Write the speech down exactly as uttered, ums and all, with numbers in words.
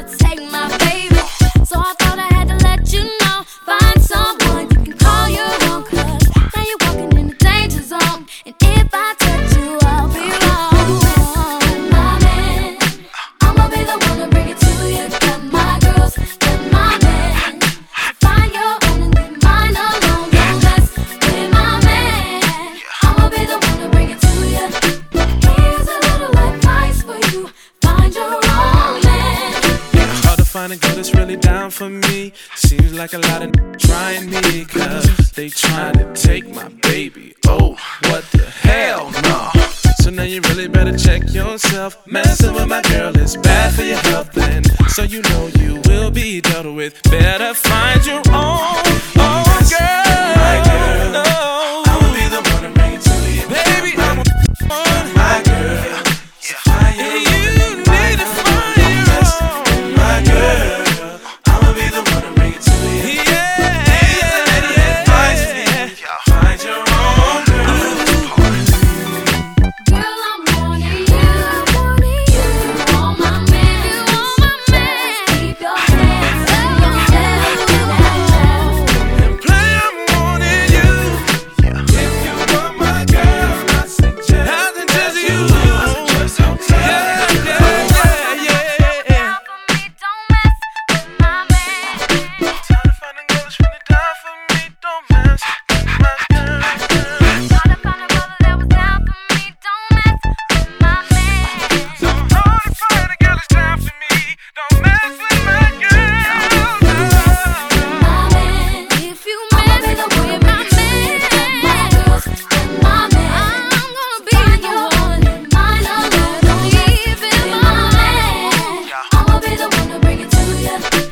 take my baby. So I thought I had to let you know. Find someone you can call your own, 'cause now you're walking in the danger zone. And if I touch you, I'll be wrong. My man, I'ma be the one to bring it to you. Got my girls, got my man. Find your own and leave mine alone. Don't mess with my man. I'ma be the one to bring it to you. Here's a little advice for you. Find your own man. Hard to find a girl that's really down for me. Seems like a lot of trying me, 'cause they trying to take my baby. Oh, what the hell, no. So now you really better check yourself. Messing with my girl is bad for your health, and so you know you will be dealt with. Better find your own, own girl. My girl, no. I'ma be the one to bring it to you. Baby, I'm on my girl. So find your and you need to find your own. my girl. I'ma be the one to bring it to you. Yeah, Advice for you. Find your own girl. Girl, I'm wanting you. You want my man. You want my man. Keep your hands in your head. play, I'm wanting you. If you want my girl, I suggest. I suggest you. I suggest hotel. Yeah, yeah, yeah, yeah. Down for me, don't mess with my man. Trying to find a girl that's really down for me. Don't mess with my girl. Tryna find a brother that was down for me, don't mess with my man. So hard to find a girl that's down for me. Don't mess with my girl. My man, if you mess with my man, my girls, my man, I'm gonna be the one. Mine alone, don't leave it, my man. I'ma be the one to bring it to you.